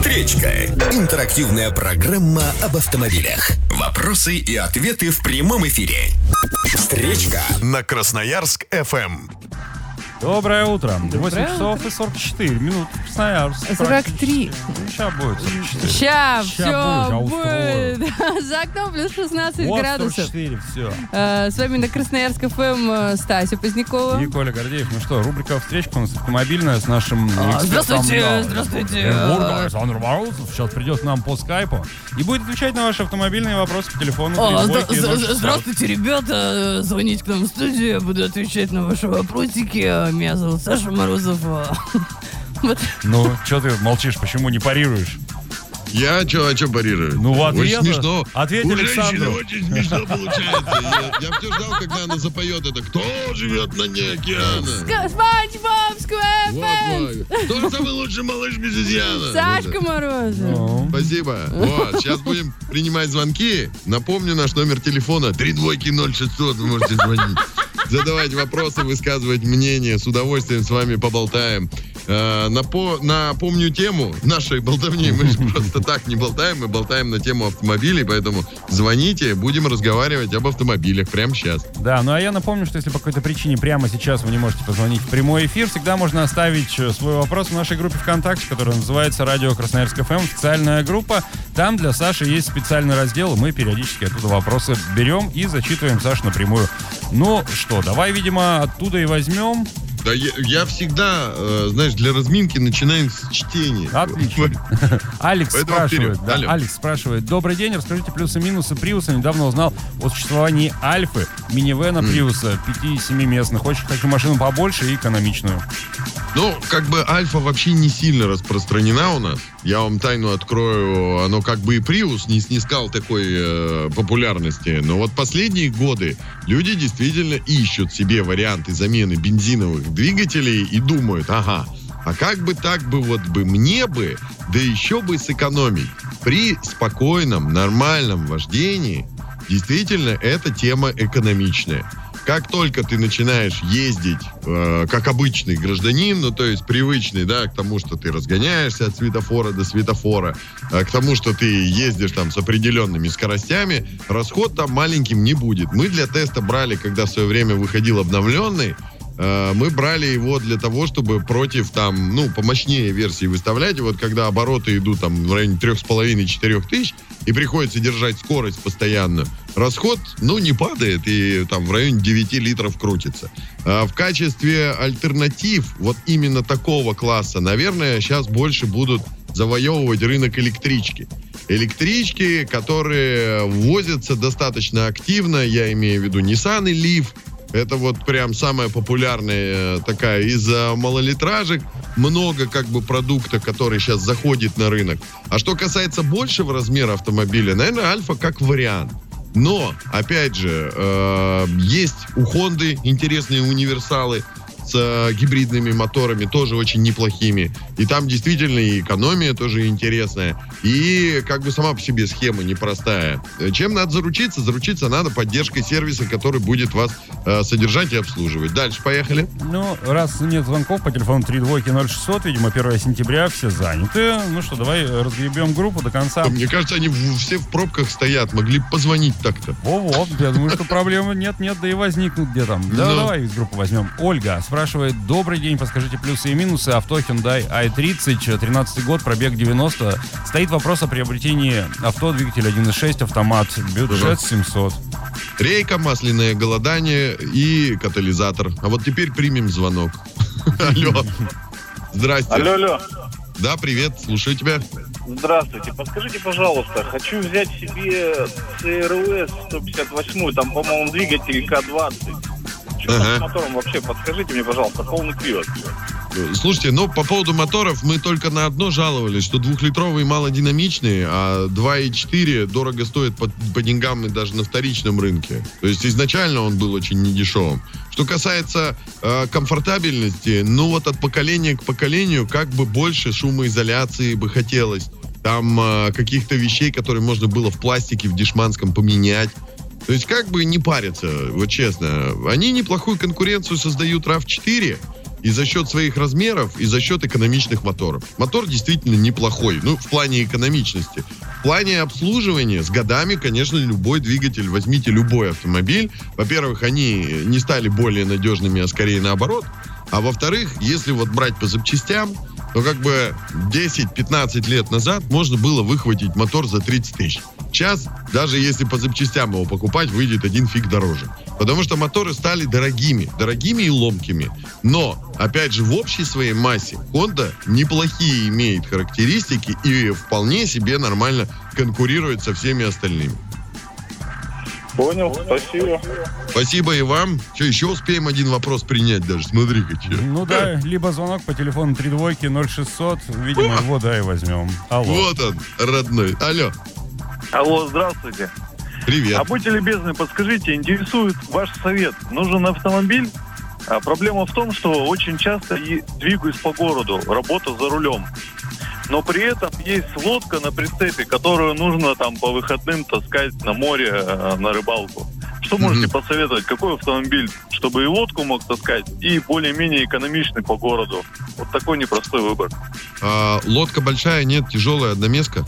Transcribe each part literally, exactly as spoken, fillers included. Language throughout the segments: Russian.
Встречка. Интерактивная программа об автомобилях. Вопросы и ответы в прямом эфире. Встречка на Красноярск эф эм. Доброе утро. Доброе восемь часов утро. и сорок четыре минут. Красноярск. сорок три. Сейчас будет сорок четыре. Ща, Ща все будет, а будет. За окном плюс шестнадцать Вот градусов. сорок четыре, все. Э, С вами на Красноярск эф эм э, Стася Позднякова. И Коля Гордеев. Ну что, рубрика «Встречка» у нас автомобильная с нашим А, экспертом. здравствуйте, да, здравствуйте. Петербурга, Александр Морозов. Сейчас придет к нам по скайпу и будет отвечать на ваши автомобильные вопросы по телефону. О, три зда- двойки зда- ноль шестьсот. Здравствуйте, ребята. Звоните к нам в студию, я буду отвечать на ваши вопросики. Меня зовут Саша Морозов. Вот. Ну, что ты молчишь, почему не парируешь? Я что, а что парирую? Ну, в Очень ответ, смешно. ответь У женщины Александру. очень смешно получается. Я, я все ждал, когда она запоет это. Кто живет на дне океана? Спанч Боб Сквэппенс. Вот, Кто самый лучший малыш без изъяна? Сашка Вот. Морозов. Ну, Спасибо. Вот, сейчас будем принимать звонки. Напомню, наш номер телефона три двойки ноль шестьсот. Вы можете звонить. Задавать вопросы, высказывать мнение. С удовольствием с вами поболтаем. Э, напо- напомню тему нашей болтовни. Мы же просто так не болтаем, мы болтаем на тему автомобилей, поэтому звоните, будем разговаривать об автомобилях прямо сейчас. Да, ну а я напомню, что если по какой-то причине прямо сейчас вы не можете позвонить в прямой эфир, всегда можно оставить э, свой вопрос в нашей группе ВКонтакте, которая называется «Радио Красноярск эф эм», официальная группа. Там для Саши есть специальный раздел, и мы периодически оттуда вопросы берем и зачитываем Сашу напрямую. Ну что, давай, видимо, оттуда и возьмем. Да я, я всегда, э, знаешь, для разминки начинаем с чтения. Отлично. Алекс Поэтому спрашивает, вперед. да, Алло. Алекс спрашивает: добрый день, расскажите плюсы и минусы Приуса. Недавно узнал о существовании Альфы, минивэна Приуса, пяти-семиместных. Очень хочу машину побольше и экономичную. Ну, как бы Альфа вообще не сильно распространена у нас. Я вам тайну открою, оно как бы и Prius не снискал такой э, популярности. Но вот последние годы люди действительно ищут себе варианты замены бензиновых двигателей и думают, ага, а как бы так бы вот бы мне бы, да еще бы сэкономить. При спокойном, нормальном вождении действительно эта тема экономичная. Как только ты начинаешь ездить э, как обычный гражданин, ну, то есть привычный, да, к тому, что ты разгоняешься от светофора до светофора, э, к тому, что ты ездишь там с определенными скоростями, расход там маленьким не будет. Мы для теста брали, когда в свое время выходил обновленный, э, мы брали его для того, чтобы против там, ну, помощнее версии выставлять. И вот когда обороты идут там в районе трех с половиной - четырех тысяч, и приходится держать скорость постоянно, расход, ну, не падает, и там в районе девяти литров крутится. А в качестве альтернатив вот именно такого класса, наверное, сейчас больше будут завоевывать рынок электрички. Электрички, которые возятся достаточно активно, я имею в виду Nissan и Leaf. Это вот прям самая популярная такая из малолитражек. Много как бы продукта, который сейчас заходит на рынок. А что касается большего размера автомобиля, наверное, Альфа как вариант. Но, опять же, э, есть у Хонды интересные универсалы с э, гибридными моторами, тоже очень неплохими. И там действительно и экономия тоже интересная. И как бы сама по себе схема непростая. Чем надо заручиться? Заручиться надо поддержкой сервиса, который будет вас э, содержать и обслуживать. Дальше поехали. Ну, раз нет звонков по телефону три двойки ноль шестьсот, видимо, первое сентября, все заняты. Ну что, давай разгребем группу до конца. Мне кажется, они в- все в пробках стоят. Могли бы позвонить так-то. Во-во, я думаю, что проблемы нет-нет, да и возникнут где там. Да, Ну. давай из группы возьмем. Ольга спрашивает: добрый день, подскажите плюсы и минусы авто Hyundai ай тридцать, тринадцатый год, пробег девяносто. Стоит вопрос о приобретении авто, двигатель один и шесть, автомат, бюджет семьсот. Рейка, масляное голодание и катализатор. А вот теперь примем звонок. Алло. Здрасте. Алло, алло. Да, привет, слушаю тебя. Здравствуйте. Подскажите, пожалуйста, хочу взять себе си эр эс сто пятьдесят восемь, там, по-моему, двигатель ка двадцать. Что Ага. с мотором вообще? Подскажите мне, пожалуйста, полный привод. Слушайте, ну, по поводу моторов мы только на одно жаловались, что двухлитровые малодинамичные, а два и четыре дорого стоят по, по деньгам и даже на вторичном рынке. То есть изначально он был очень недешевым. Что касается э, комфортабельности, ну вот от поколения к поколению как бы больше шумоизоляции бы хотелось. Там э, каких-то вещей, которые можно было в пластике, в дешманском поменять. То есть как бы не париться, вот честно. Они неплохую конкуренцию создают рав четыре. и за счет своих размеров, и за счет экономичных моторов. Мотор действительно неплохой, ну, в плане экономичности. В плане обслуживания с годами, конечно, любой двигатель, возьмите любой автомобиль. Во-первых, они не стали более надежными, а скорее наоборот. А во-вторых, если вот брать по запчастям, то как бы десять-пятнадцать лет назад можно было выхватить мотор за тридцать тысяч. Сейчас, даже если по запчастям его покупать, выйдет один фиг дороже. Потому что моторы стали дорогими. Дорогими и ломкими. Но, опять же, в общей своей массе Honda неплохие имеет характеристики и вполне себе нормально конкурирует со всеми остальными. Понял, спасибо. Спасибо и вам. Что, еще успеем один вопрос принять даже? Смотри-ка, че. Ну да, либо звонок по телефону три двойки ноль шестьсот. Видимо, его, да, и возьмем. Алло. Вот он, родной. Алло. Алло, здравствуйте. Привет. А будьте любезны, подскажите, интересует ваш совет. Нужен автомобиль? А проблема в том, что очень часто и двигаюсь по городу, работа за рулем. Но при этом есть лодка на прицепе, которую нужно там по выходным таскать на море, э, на рыбалку. Что mm-hmm. можете посоветовать? Какой автомобиль, чтобы и лодку мог таскать, и более-менее экономичный по городу? Вот такой непростой выбор. А, лодка большая, нет, тяжелая, одноместка?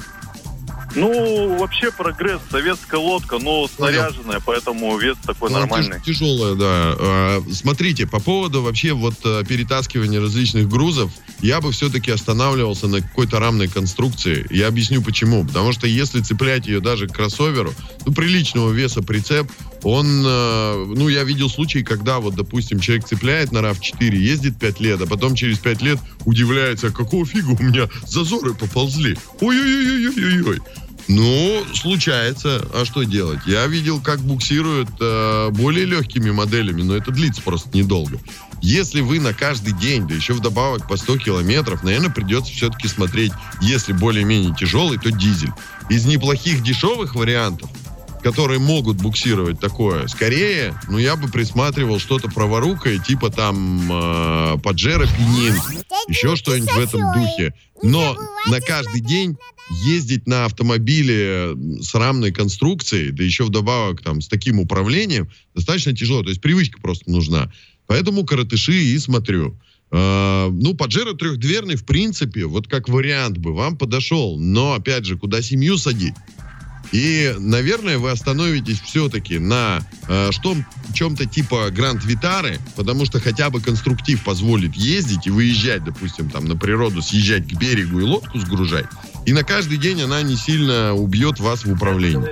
Ну, вообще прогресс, советская лодка, но снаряженная, поэтому вес такой ну, нормальный. Тяжелая, да. А, смотрите, по поводу вообще вот перетаскивания различных грузов, я бы все-таки останавливался на какой-то рамной конструкции. Я объясню почему. Потому что если цеплять ее даже к кроссоверу, ну, приличного веса прицеп, он, ну, я видел случаи, когда вот, допустим, человек цепляет на рав четыре, ездит пять лет, а потом через пять лет удивляется, какого фига у меня зазоры поползли. Ой-ой-ой-ой-ой-ой. Ну, случается. А что делать? Я видел, как буксируют э, более легкими моделями, но это длится просто недолго. Если вы на каждый день, да еще вдобавок по сто километров, наверное, придется все-таки смотреть, если более-менее тяжелый, то дизель. Из неплохих дешевых вариантов, которые могут буксировать такое, скорее, ну, я бы присматривал что-то праворукое, типа там э, Паджеро Пенин, еще что-нибудь в этом духе. Но на каждый день ездить на автомобиле с рамной конструкцией, да еще вдобавок там с таким управлением, достаточно тяжело. То есть привычка просто нужна. Поэтому коротыши и смотрю. Uh, ну, Паджеро трехдверный, в принципе, вот как вариант бы вам подошел. Но, опять же, куда семью садить? И, наверное, вы остановитесь все-таки на э, что, чем-то типа Гранд Витары, потому что хотя бы конструктив позволит ездить и выезжать, допустим, там на природу, съезжать к берегу и лодку сгружать. И на каждый день она не сильно убьет вас в управлении.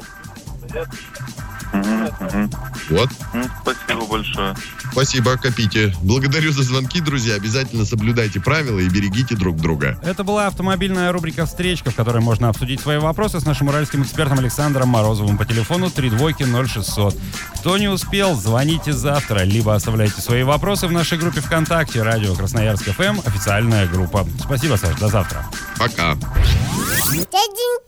Mm-hmm. Вот. Mm, спасибо большое. Спасибо, копите. Благодарю за звонки, друзья. Обязательно соблюдайте правила и берегите друг друга. Это была автомобильная рубрика «Встречка», в которой можно обсудить свои вопросы с нашим уральским экспертом Александром Морозовым по телефону три двойки ноль шестьсот. Кто не успел, звоните завтра, либо оставляйте свои вопросы в нашей группе ВКонтакте «Радио Красноярск ФМ», официальная группа. Спасибо, Саш, до завтра. Пока. Дяденька